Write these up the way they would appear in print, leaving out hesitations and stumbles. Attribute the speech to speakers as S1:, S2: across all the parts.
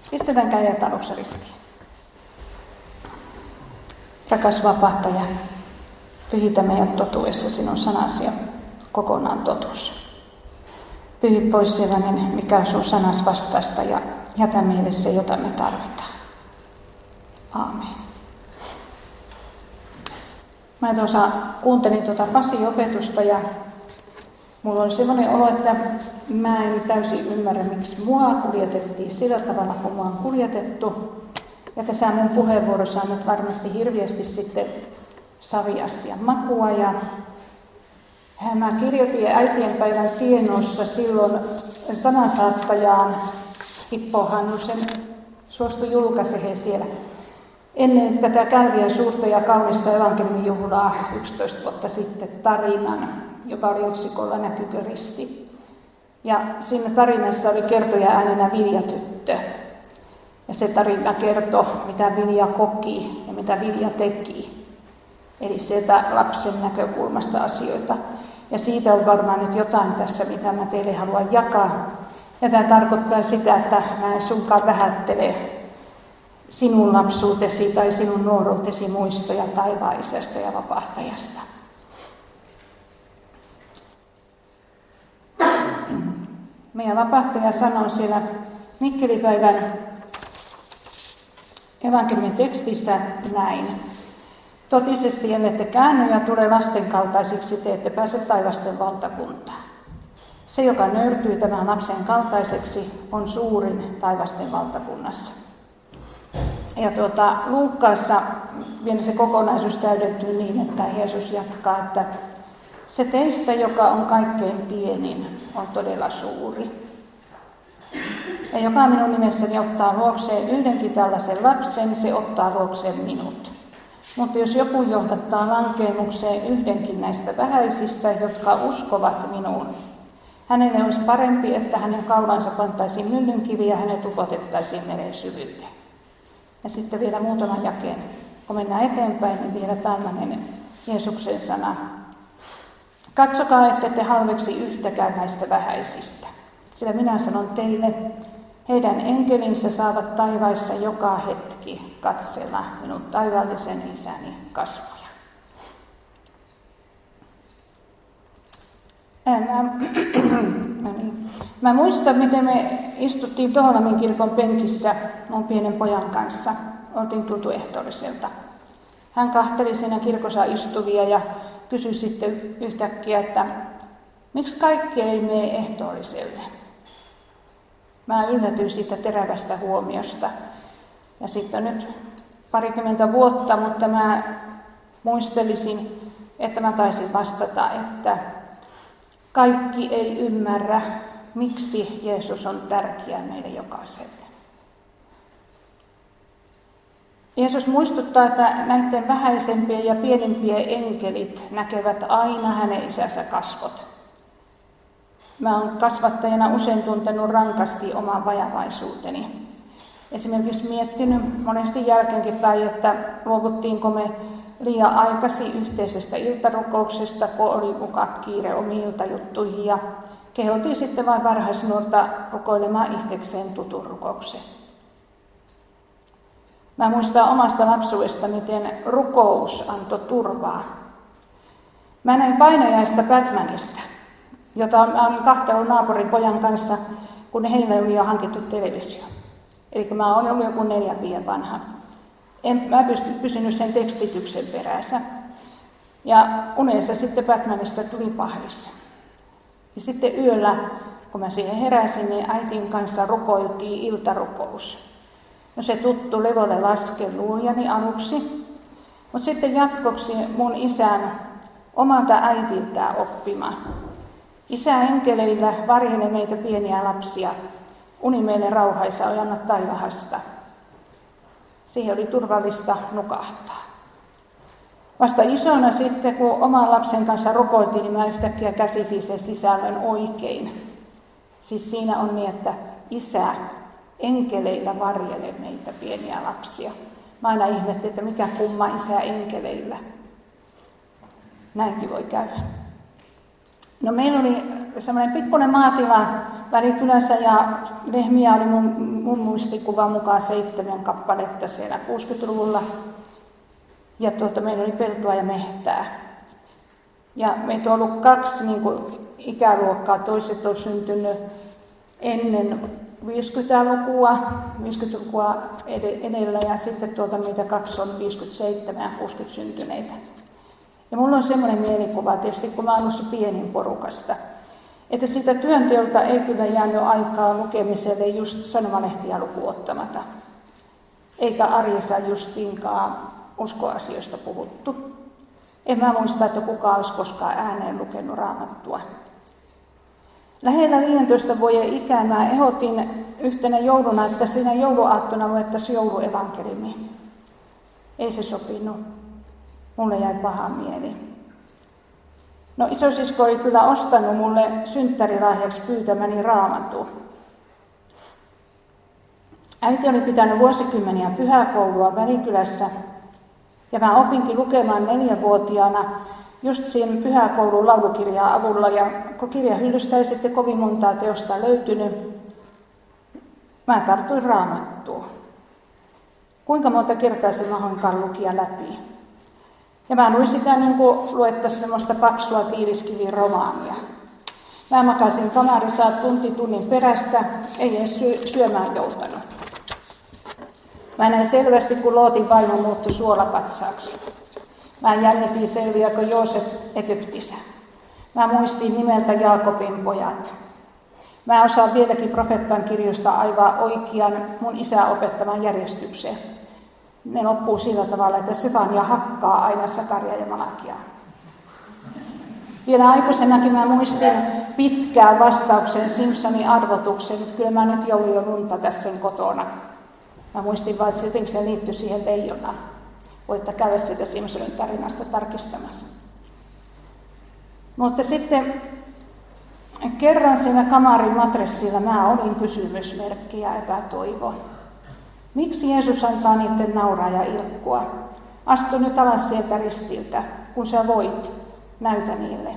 S1: Pistetään kädet aluksi ristiin. Rakas vapahtaja, pyhitä meidät totuudessa sinun sanasi ja kokonaan totuus. Pyhi pois sellainen, mikä on sun sanas vastaista ja jätä meille se, jota me tarvitaan. Aamen. Mä tuossa kuuntelin Pasin opetusta ja mulla oli semmoinen olo, että mä en täysin ymmärrä, miksi mua kuljetettiin sillä tavalla, kun mua on kuljetettu. Ja tässä mun puheenvuorossa on nyt varmasti hirveästi sitten saviasta ja makua. Ja mä kirjoitin äitienpäivän tienoissa silloin sanansaattajaan Hippo Hannusen suostui julkaisemaan siellä ennen tätä Kälviä suurta ja kaunista evankeliumijuhlaa 11 vuotta sitten tarinan, joka oli otsikolla Näkyykö risti. Ja siinä tarinassa oli kertoja äänenä Vilja-tyttö. Ja se tarina kertoi, mitä Vilja koki ja mitä Vilja teki. Eli sieltä lapsen näkökulmasta asioita. Ja siitä on varmaan nyt jotain tässä, mitä mä teille haluan jakaa. Ja tämä tarkoittaa sitä, että mä en sunkaan vähättele sinun lapsuutesi tai sinun nuoruutesi muistoja taivaisästä ja vapahtajasta. Meidän vapahtaja sanoo siellä Mikkelipäivän evankeliumin tekstissä näin. Totisesti ellette käänny ja tule lasten kaltaisiksi, te ette pääse taivasten valtakuntaan. Se, joka nöyrtyy tämän lapsen kaltaiseksi, on suurin taivasten valtakunnassa. Ja Luukkaassa vielä se kokonaisuus täydentyy niin, että Jeesus jatkaa, että se teistä, joka on kaikkein pienin, on todella suuri. Ja joka minun nimessäni ottaa luokseen yhdenkin tällaisen lapsen, se ottaa luokseen minut. Mutta jos joku johdattaa lankeemukseen yhdenkin näistä vähäisistä, jotka uskovat minuun, hänelle olisi parempi, että hänen kaulansa pantaisiin myllynkivi ja hänet upotettaisiin meren syvyyteen. Ja sitten vielä muutaman jakeen, kun mennään eteenpäin, niin vielä tällainen Jeesuksen sana. Katsokaa, ette te halveksi yhtäkään näistä vähäisistä. Sillä minä sanon teille, heidän enkelinsä saavat taivaissa joka hetki katsella minun taivaallisen isäni kasvoja. Mä muistan, miten me istuttiin Toholamin kirkon penkissä mun pienen pojan kanssa. Oltiin tultu ehtoolliselta. Hän kahteli siinä kirkossa istuvia ja kysyi sitten yhtäkkiä, että miksi kaikki ei mene ehtoolliselle? Mä yllätyin siitä terävästä huomiosta. Ja sitten nyt 20 vuotta, mutta mä muistelisin, että mä taisin vastata, että kaikki ei ymmärrä, miksi Jeesus on tärkeä meille jokaiselle. Jeesus muistuttaa, että näiden vähäisempien ja pienimpien enkelit näkevät aina hänen isänsä kasvot. Mä oon kasvattajana usein tuntenut rankasti oman vajavaisuuteni. Esimerkiksi miettinyt monesti jälkeenkin päin, että luovuttiinko me liian aikaisin yhteisestä iltarukouksesta, kun oli muka kiire omiin iltajuttuihin ja kehotin sitten vain varhaisnuorta rukoilemaan itsekseen tutun rukouksen. Mä muistan omasta lapsuudesta, miten rukous antoi turvaa. Mä näin painajaista Batmanista, jota mä olin kahtelun naapurin pojan kanssa, kun heille oli jo hankittu televisio. Eli mä olin ollut joku 4 vuotta vanha. En mä pysynyt sen tekstityksen perässä. Ja unessa sitten Batmanista tuli pahvis. Ja sitten yöllä, kun mä siihen heräsin, niin äitin kanssa rukoiltiin iltarukous. No se tuttu levolle laske luojani aluksi, mutta sitten jatkoksi mun isän omalta äitiltään oppima. Isä enkeleillä varjele meitä pieniä lapsia, uni meille rauhaisa ojanna taivahasta. Siihen oli turvallista nukahtaa. Vasta isona sitten, kun oman lapsen kanssa rukoiltiin, niin mä yhtäkkiä käsitin sen sisällön oikein. Siis siinä on niin, että isä enkeleillä varjele meitä pieniä lapsia. Mä aina ihmettelin, että mikä kumma isä enkeleillä. Näinkin voi käydä. No meillä oli semmoinen pikkuinen maatila Välikylässä ja lehmiä oli mun muistikuvan mukaan 7 kappaletta siellä 60-luvulla. Ja meillä oli peltoa ja mehtää. Ja meitä on ollut 2 ikäluokkaa. Toiset on syntynyt ennen 50-lukua edellä ja sitten meitä 2 on 57 ja 60 syntyneitä. Ja mulla on semmoinen mielikuva, tietysti kun mä oon ollut pienin porukasta, että siitä työnteolta ei kyllä jäänyt aikaa lukemiselle just sanomalehtiä lukuun ottamatta. Eikä arjessa justiinkaan uskoasioista puhuttu. En mä muista, että kukaan olisi koskaan ääneen lukenut Raamattua. Lähellä 15 vuoden ikää mä ehdotin yhtenä jouluna, että siinä jouluaattona luettaisiin jouluevankeliumi. Ei se sopinut. Mulle jäi paha mieli. No isosisko oli kyllä ostanut mulle synttärilahjaksi pyytämäni Raamatun. Äiti oli pitänyt vuosikymmeniä pyhäkoulua Välikylässä ja mä opinkin lukemaan 4-vuotiaana just siinä pyhäkoulun laulukirjaa avulla ja kun kirjahyllystä ei sitten kovin montaa teosta löytynyt, mä tartuin Raamattuun. Kuinka monta kertaa se mahdoinkaan lukia läpi. Ja mä luin sitä niin kuin luettaisiin semmoista paksua tiiliskivin romaania. Mä makasin kamarissa tunnin perästä, ei edes syömään joutanut. Mä näin selvästi, kun Lootin vaimo muuttui suolapatsaaksi. Mä jännitin selviäkö Joosef Egyptissä. Mä muistin nimeltä Jaakobin pojat. Mä osaan vieläkin profeettan kirjoista aivan oikean mun isä opettaman järjestykseen. Ne loppuu sillä tavalla, että Sefania hakkaa aina Sakaria ja Malakiaa. Vielä aikuisenakin mä muistin pitkään vastauksen Simpsonin arvotuksen, että kyllä mä nyt joulun jo lunta tässä kotona. Mä muistin vaan, että jotenkin se liittyi siihen leijonaan. Voitte käydä sitä Simpsonin tarinasta tarkistamassa. Mutta sitten kerran siinä kamarin matressilla mä olin kysymysmerkki ja epätoivo. Miksi Jeesus antaa niiden nauraa ja ilkkua? Astu nyt alas sieltä ristiltä, kun sä voit, näytä niille.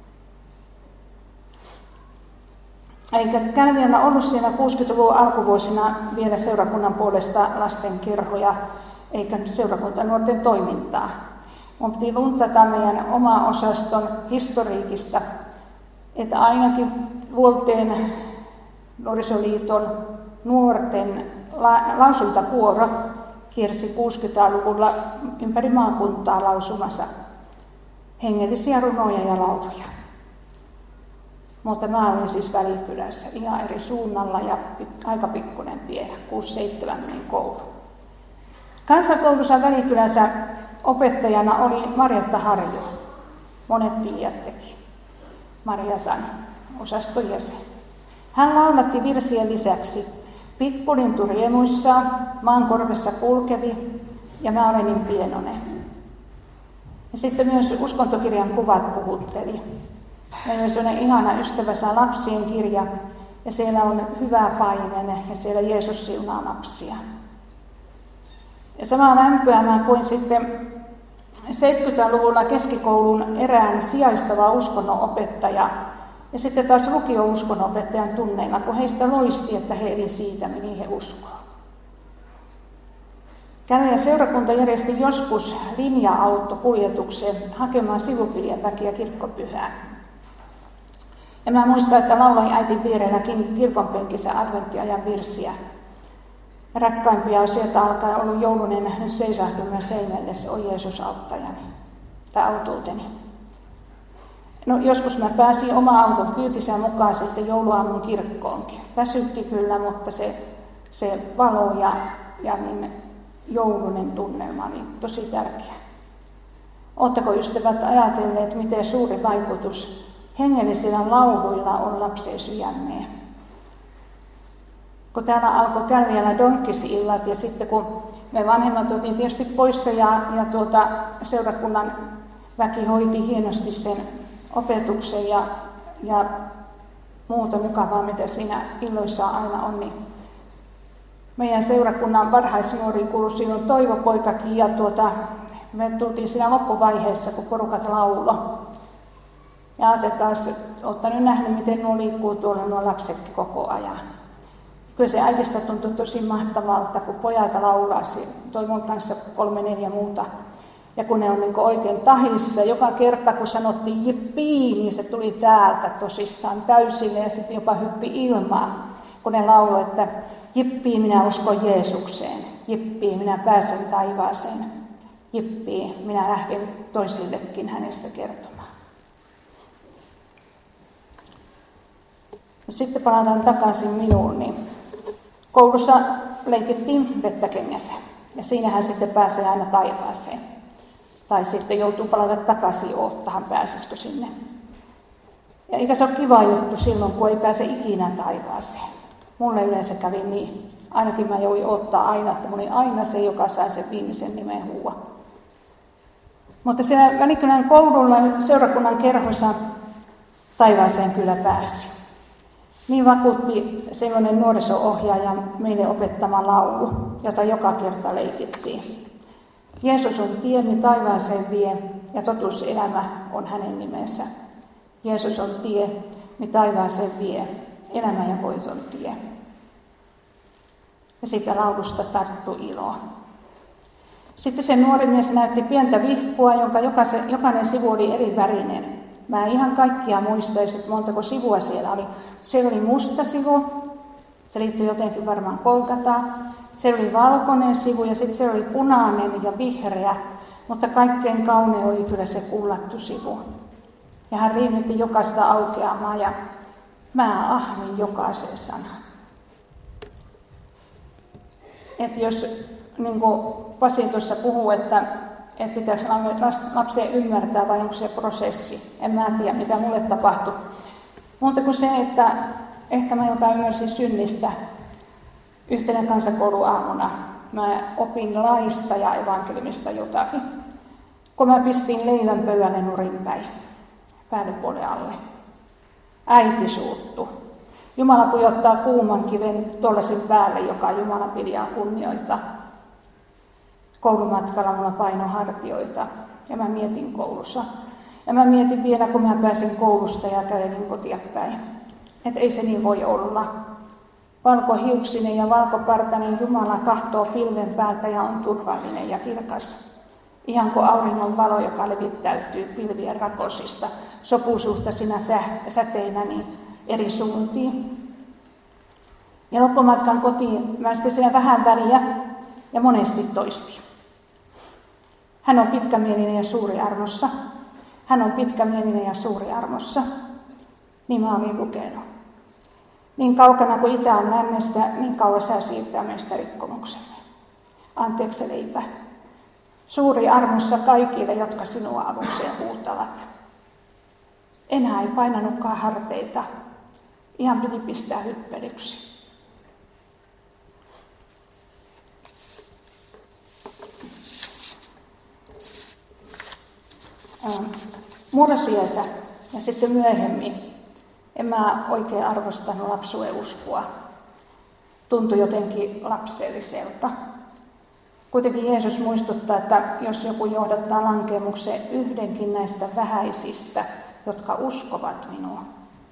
S1: Eikä Kälviällä ollut siinä 60-luvun alkuvuosina vielä seurakunnan puolesta lastenkerhoja, eikä seurakuntanuorten toimintaa. Mun piti luntata meidän oma osaston historiikista, että ainakin Vuolteen nuorisoliiton nuorten lausuntakuoro kiersi 60-luvulla ympäri maakuntaa lausumassa hengellisiä runoja ja lauluja. Mutta mä olin siis Välikylässä ihan eri suunnalla ja aika pikkuinen vielä, 6-7 menin kouluun. Kansakoulussa Välikylässä opettajana oli Marjatta Harju. Monet tiedättekin. Marjatan osaston jäsen. Hän laulatti virsien lisäksi Pikkulintu riemuissa, maan korvessa kulkevi ja mä olen niin pienoinen. Ja sitten myös uskontokirjan kuvat puhutteli. Meillä on sellainen ihana ystävänsä lapsien kirja ja siellä on hyvä paimen ja siellä Jeesus siunaa lapsia. Ja samaa lämpöä mä koin sitten 70-luvulla keskikoulun erään sijaistava uskonnonopettaja ja sitten taas lukio-uskonnonopettajan tunneilla, kun heistä loisti, että he eli siitä, mihin he uskoo. Kävijän seurakunta järjesti joskus linja-autokuljetuksen hakemaan sivukylien väkiä kirkkopyhään. Ja mä muistan, että lauloin äitin vierelläkin kirkonpenkissä adventtiajan virsiä. Rakkaimpia on sieltä alkaen ollut joulunen, nyt seisahdumme seinälle, se on Jeesus auttajani, tai autuuteni. No joskus mä pääsin oma auton kyytisään mukaan sitten jouluaamun kirkkoonkin. Väsytti kyllä, mutta se valo ja niin joulunen tunnelma oli tosi tärkeä. Oletteko ystävät ajatelleet, miten suuri vaikutus hengellisillä lauluilla on lapsen sydämeen? Kun täällä alkoi Kälviällä donkkisi-illat ja sitten kun me vanhemmat oltiin tietysti poissa ja seurakunnan väki hoiti hienosti sen opetuksen ja muuta mukavaa, mitä siinä illoissa aina on, niin meidän seurakunnan varhaisnuoriin kuului silloin Toivo poikakin ja me tultiin siinä loppuvaiheessa, kun porukat laulo. Ja ajatelkaa, olette nyt nähnyt, miten nuo liikkuu tuolla nuo lapsetkin koko ajan. Kyllä se äitistä tuntui tosi mahtavalta, kun pojat laulaa, toi mun kanssa 3-4 muuta. Ja kun ne on niin oikein tahissa, joka kerta kun sanottiin jippii, niin se tuli täältä tosissaan täysille ja sitten jopa hyppi ilmaan. Kun ne lauloi, että jippii, minä uskon Jeesukseen, jippii, minä pääsen taivaaseen, jippii, minä lähden toisillekin hänestä kertomaan. Sitten palataan takaisin minuun, niin koulussa leikittiin vettäkengässä ja siinähän sitten pääsee aina taivaaseen. Tai sitten joutuu palata takaisin oottahan pääsisikö sinne. Ja eikä se ole kiva juttu silloin, kun ei pääse ikinä taivaaseen. Mulle yleensä kävi niin. Ainakin mä jouin odottaa aina, että mä olin aina se, joka sai sen viimeisen nimen huua. Mutta siellä Välikylän koululla seurakunnan kerhossa taivaaseen kyllä pääsi. Niin vakuutti sellainen nuoriso-ohjaaja meille opettama laulu, jota joka kerta leikittiin. Jeesus on tie, mi taivaaseen vie, ja totuuselämä on hänen nimensä. Jeesus on tie, mi taivaaseen vie, elämä ja voiton tie. Ja siitä laulusta tarttui ilo. Sitten se nuori mies näytti pientä vihkua, jonka jokainen sivu oli eri värinen. Mä en ihan kaikkia muistaisi, että montako sivua siellä oli. Siellä oli musta sivu, se liittyi jotenkin varmaan Golgataan. Se oli valkoinen sivu ja sitten se oli punainen ja vihreä, mutta kaikkein kaunein oli kyllä se kullattu sivu. Ja hän riimitti jokaista aukeamaa ja mä ahmin jokaisen sanan. Että jos, niin kuin Pasi tuossa puhuu, että pitääkö lapsen ymmärtää vai onko se prosessi, en mä tiedä mitä mulle tapahtui. Mutta kuin se, että ehkä mä jotain ymmärsin synnistä. Yhtenä kansakouluaamuna mä opin laista ja evankeliumista jotakin. Kun mä pistin leivän pöydälle nurinpäin, päällepuolen alle. Äiti suuttu. Jumala pujottaa kuuman kiven tuollaisen päälle, joka Jumala pidää kunnioita. Koulumatkalla mulla paino hartioita ja mä mietin koulussa. Ja mä mietin vielä, kun mä pääsin koulusta ja kävelin kotia päin. Että ei se niin voi olla. Valkohiuksinen ja valkopartainen Jumala kahtoo pilven päältä ja on turvallinen ja kirkas. Ihan kuin auringon valo, joka levittäytyy pilvien rakosista, sopusuhtaisina säteinä niin eri suuntiin. Ja loppumatkan kotiin mä sitten siinä vähän väliä ja monesti toistin. Hän on pitkämielinen ja suuri armossa. Hän on pitkämielinen ja suuri armossa. Niin mä olin lukenut. Niin kaukana kuin itä on lännestä, niin kauas sä siirtää meistä rikkomuksemme. Anteeksi leipä. Suuri armossa kaikille, jotka sinua avukseen huutavat. Enää ei painanutkaan harteita. Ihan piti pistää hyppelyksi. Murrosiässä ja sitten myöhemmin en mä oikein arvostanut lapsuuden uskoa. Tuntui jotenkin lapselliselta. Kuitenkin Jeesus muistuttaa, että jos joku johdattaa lankeemukseen yhdenkin näistä vähäisistä, jotka uskovat minua.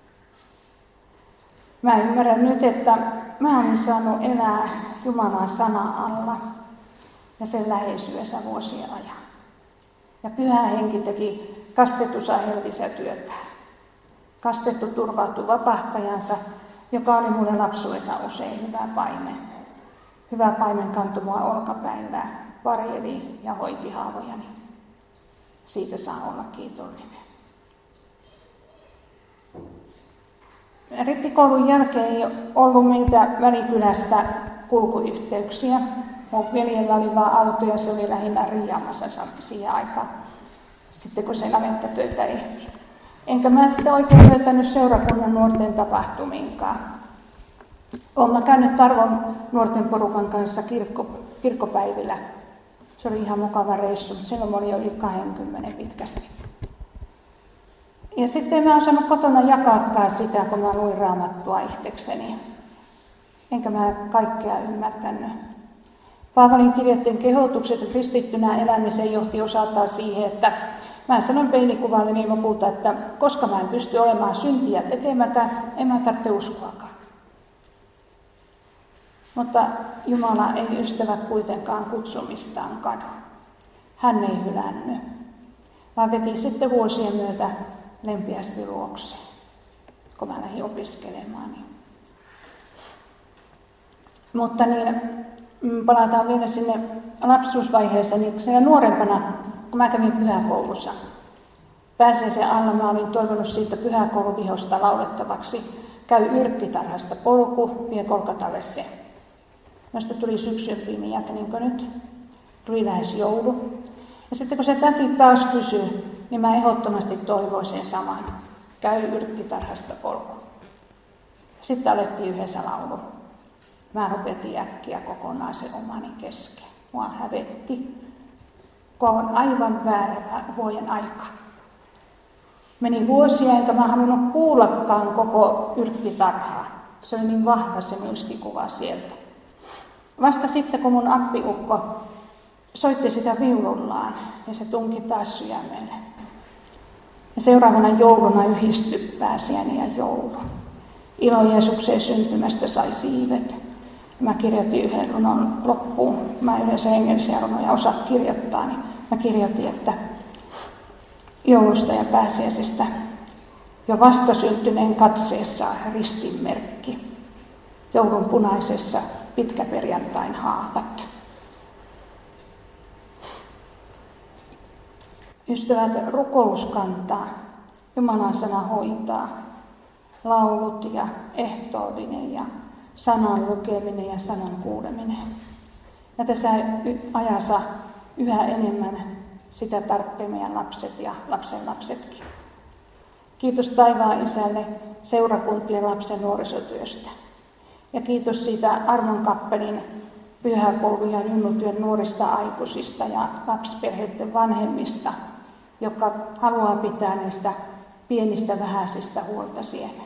S1: Mä ymmärrän nyt, että mä olin saanut elää Jumalan sana alla ja sen läheisyydessä vuosien ajan. Ja Pyhä Henki teki kastetussa helvissä työtä. Kastettu turvautui vapahtajansa, joka oli mulle lapsuudessa usein hyvä paimen. Hyvä paimen kantoi mua olkapäillä, varjeli ja hoiti haavojani. Siitä saa olla kiitollinen. Rippikoulun jälkeen ei ollut meiltä Välikylästä kulkuyhteyksiä. Mun veljellä oli vaan auto ja se oli lähinnä Riiamassa siihen aikaan, sitten kun se navettatöitä ehti. Enkä mä sitten oikein löytänyt seurakunnan nuorten tapahtumiinkaan. Olen mä käynyt Tarvon nuorten porukan kanssa kirkkopäivillä. Se oli ihan mukava reissu, mutta silloin oli jo yli 20 pitkästi. Ja sitten en mä osannut kotona jakaakaan sitä, kun mä luin Raamattua itsekseni. Enkä mä kaikkea ymmärtänyt. Paavalin kirjoitteen kehotukset kristittynä elämiseen johti osaltaan siihen, että Mä sanoin peilikuvalleni lopulta, että koska mä en pysty olemaan syntiä tekemättä, en mä tarvitse uskoakaan. Mutta Jumala ei ystävät kuitenkaan kutsumistaan kadu. Hän ei hylännyt, vaan veti sitten vuosien myötä lempiästi luokseen, kun mä lähdin opiskelemaan. Mutta palataan vielä sinne lapsuusvaiheeseen, niin siellä nuorempana, kun mä kävin pyhäkoulussa, pääsiäisen alla mä olin toivonut siitä pyhäkouluvihosta laulettavaksi. Käy yrttitarhasta polku, vie Kolkatalle se. Noista tuli syksyn pimiät, niin kuin nyt. Tuli lähes joulu. Ja sitten kun se täti taas kysyi, niin mä ehdottomasti toivoisin saman. Käy yrttitarhasta polku. Sitten alettiin yhdessä laulu. Mä lopetin äkkiä kokonaan sen omani kesken. Mua hävetti, kun on aivan väärä vuoden aika. Meni vuosia, enkä mä halunnut kuullakaan koko yrttitarhaa. Se oli niin vahva se muistikuva sieltä. Vasta sitten, kun mun appiukko soitti sitä viulullaan, ja se tunki taas sydämelle. Ja seuraavana jouluna yhdistyi pääsiäinen ja joulu. Ilo Jeesukseen syntymästä sai siivet. Mä kirjoitin yhden runon loppuun. Mä yleensä englannisia runoja osaa kirjoittaa, niin mä kirjoitin, että joulusta ja pääsiäisestä jo vastasyntyneen katseessa ristinmerkki. Joulun punaisessa pitkäperjantain haavat. Ystävät, rukous kantaa, Jumalan sana hoitaa, laulut ja ehtoollinen ja sanan lukeminen ja sanan kuuleminen. Ja tässä ajassa yhä enemmän sitä tarvitsee meidän lapset ja lapsenlapsetkin. Kiitos taivaan Isälle seurakuntien lapsen nuorisotyöstä. Ja kiitos siitä Armon kappelin pyhäkoulu- ja junnutyön nuorista aikuisista ja lapsiperheiden vanhemmista, jotka haluaa pitää niistä pienistä vähäisistä huolta siellä.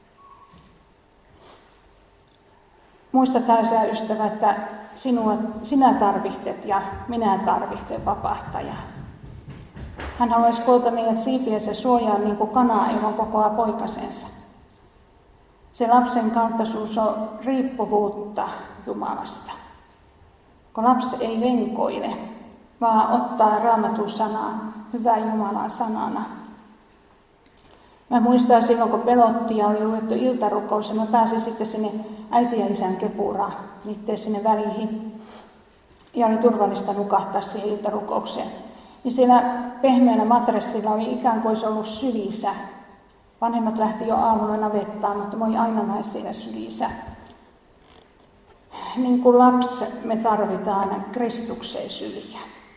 S1: Muista tällaisia ystävä, että sinä tarvitset ja minä tarvitsen vapahtajaa. Hän haluaisi koota meidät siipiensä suojaan niin kuin kana ilman kokoa poikasensa. Se lapsen kaltaisuus on riippuvuutta Jumalasta. Kun lapsi ei venkoile, vaan ottaa Raamatun sanaa hyvää Jumalan sanana. Mä muistan silloin, kun pelotti ja oli luettu iltarukous, ja mä pääsin sitten sinne äiti ja isän kepuraan, niitteen sinne väliin. Ja oli turvallista nukahtaa siihen iltarukoukseen. Niin siellä pehmeällä matressilla oli ikään kuin olisi ollut sylisä. Vanhemmat lähti jo aamulla navettaan, mutta moi aina näe siellä sylisä. Niin kuin lapsi me tarvitaan Kristukseen syliä.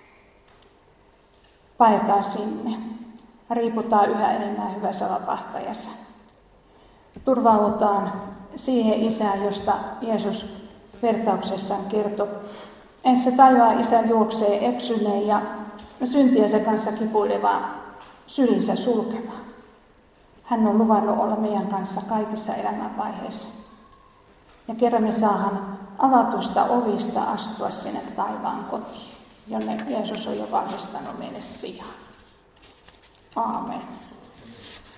S1: Paetaan sinne. Riiputaan yhä enemmän hyvässä vapahtajassa. Turvaudutaan siihen Isään, josta Jeesus vertauksessaan kertoi. Että se taivaan Isä juoksee eksyneen ja syntiensä kanssa kipuilevaa sylinsä sulkemaan. Hän on luvannut olla meidän kanssa kaikissa elämänvaiheissa. Ja kerran me saadaan avatusta ovista astua sinne taivaan kotiin, jonne Jeesus on jo valmistanut meille sijaan. Aamen.